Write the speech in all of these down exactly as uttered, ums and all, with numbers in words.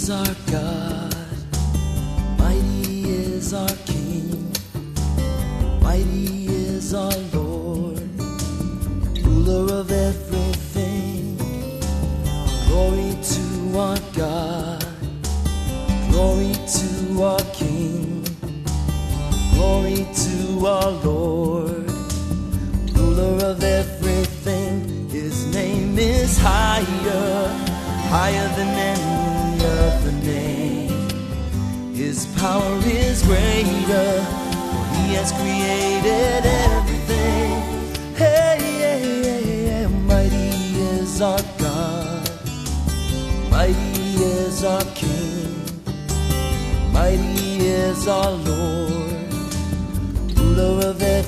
is our God, mighty is our King, mighty is our Lord, ruler of everything. Glory to our God, glory to our King, glory to our Lord, ruler of everything. His name is higher, higher than any other name. His power is greater, for he has created everything. Hey, hey, hey, hey, mighty is our God, mighty is our King, mighty is our Lord, ruler of everything.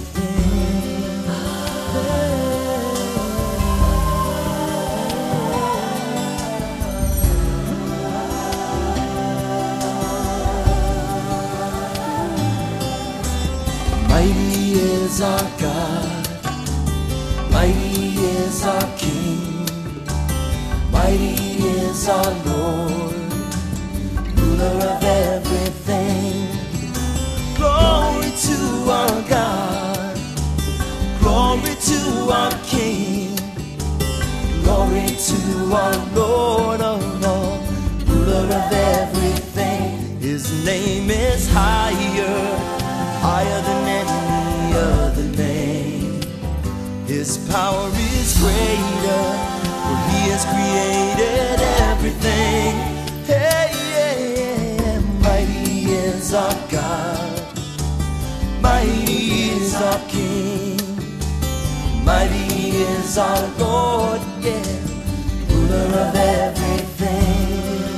Mighty is our God, mighty is our King, mighty is our Lord, ruler of everything. Glory to our God, glory to our King, glory to our Lord, oh Lord, ruler of everything. His name is higher, higher than any other name. His power is greater, for he has created everything. Hey, hey, hey, mighty is our God, mighty is our King, mighty is our Lord, yeah, ruler of everything.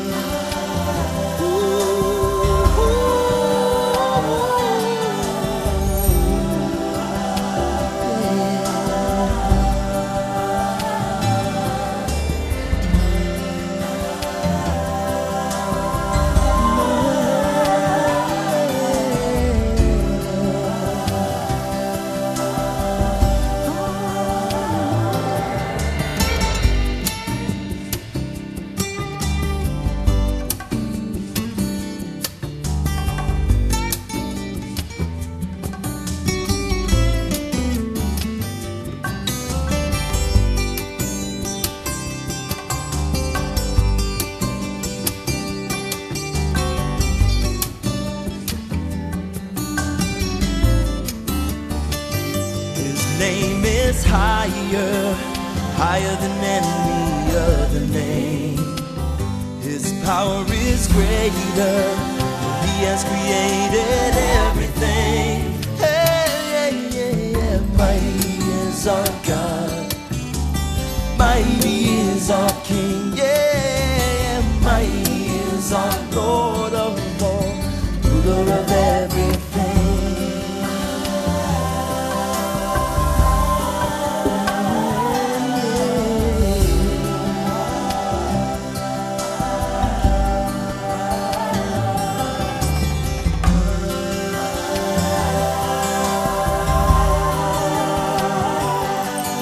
Name is higher, higher than any other name. His power is greater, for he has created everything. Hey, yeah, yeah, yeah. Mighty is our God, mighty is our King, yeah, mighty is our Lord, oh Lord, ruler of everything.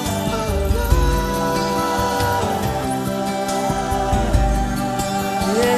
Yeah.